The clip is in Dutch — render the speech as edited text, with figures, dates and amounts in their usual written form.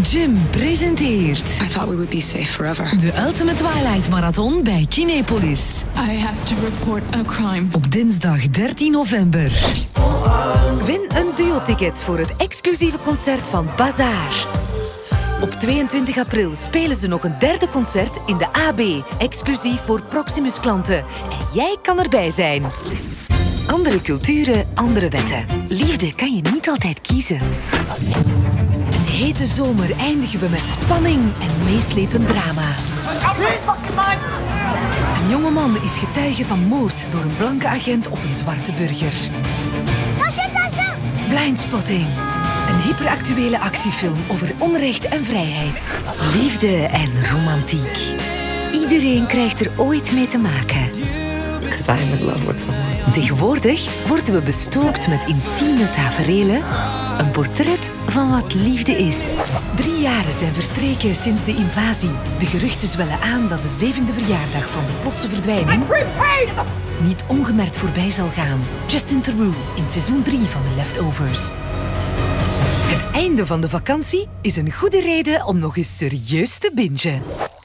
Jim presenteert I thought we would be safe forever. de Ultimate Twilight Marathon bij Kinepolis. I have to report a crime. Op dinsdag 13 november. Win een duo-ticket voor het exclusieve concert van Bazaar. Op 22 april spelen ze nog een derde concert in de AB, exclusief voor Proximus-klanten. En jij kan erbij zijn. Andere culturen, andere wetten. Liefde kan je niet altijd kiezen. Een hete zomer eindigen we met spanning en meeslepend drama. Een jongeman is getuige van moord door een blanke agent op een zwarte burger. Blindspotting. Een hyperactuele actiefilm over onrecht en vrijheid. Liefde en romantiek. Iedereen krijgt er ooit mee te maken. Because I'm in love with someone. Tegenwoordig worden we bestookt met intieme taferelen. Een portret van wat liefde is. 3 jaren zijn verstreken sinds de invasie. De geruchten zwellen aan dat de 7e verjaardag van de plotse verdwijning niet ongemerkt voorbij zal gaan. Justin Theroux in seizoen 3 van The Leftovers. Het einde van de vakantie is een goede reden om nog eens serieus te bingen.